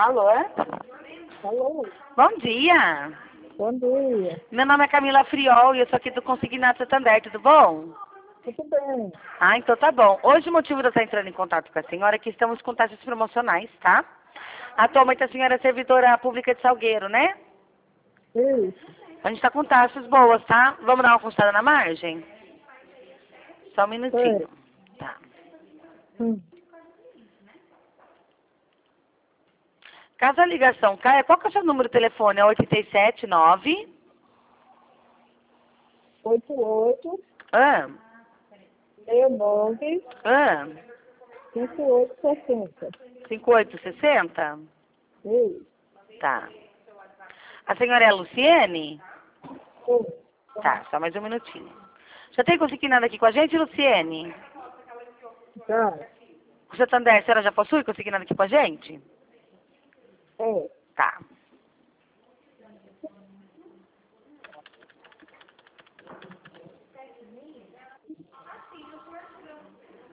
Alô? Alô? Bom dia. Bom dia. Meu nome é Camila Friol e eu sou aqui do Consignado Santander, tudo bom? Tudo bem? Ah, então tá bom. Hoje o motivo de eu estar entrando em contato com a senhora é que estamos com taxas promocionais, tá? Atualmente a senhora é servidora pública de Salgueiro, né? Isso. A gente tá com taxas boas, tá? Vamos dar uma consultada na margem? Só um minutinho. Tá. Hum. Caso a ligação caia, qual que é o seu número de telefone? É 879? 88 Ah, 69 ah, 5860. 5860? Isso. Tá. A senhora é a Luciene? Sim. Tá, só mais um minutinho. Já tem consignado aqui com a gente, Luciene? Tá. O Santander, a senhora já possui consignado aqui com a gente? É.